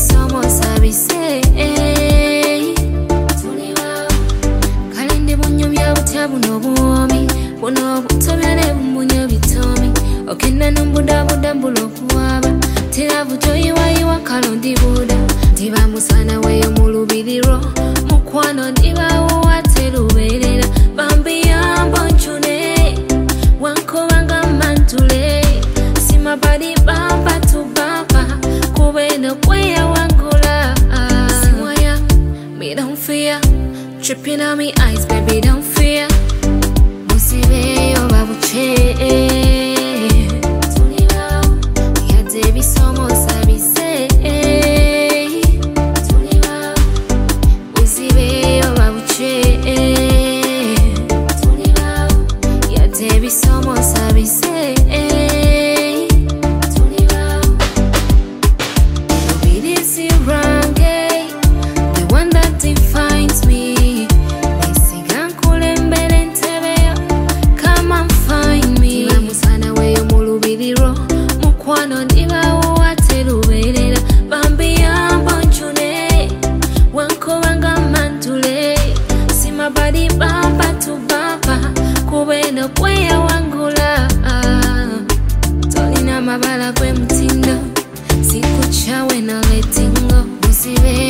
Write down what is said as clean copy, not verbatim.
bisomo sabise tuliwa kalende bunyo bya butabu nobuomi buno butobyane bunyo bitomi okenda nombuda buda mbulo kuwaba tera butoyi wayiwa kalondi buda tiba musana weyo mulubiriro mukwano ndibawo wateruberera bambi yambo nchune wankobanga mantule simabadi bamba tu bamba kubeno kweya wangula siwaya me don't fear tripping on me eyes baby don't fear musibeyo babuche tuliwa yade bisomo sabise tuliwa musibeyo babuche tuliwa yade bisomo sabise tuliwa obedience range the one that defines me mukwano ndibawo wateruberera bambi yambo nchune wankobanga mantule simabadi bamba tu bamba kubeno kweya wangula tolina mabala kwe mutindo sikuchawe na letingo musibe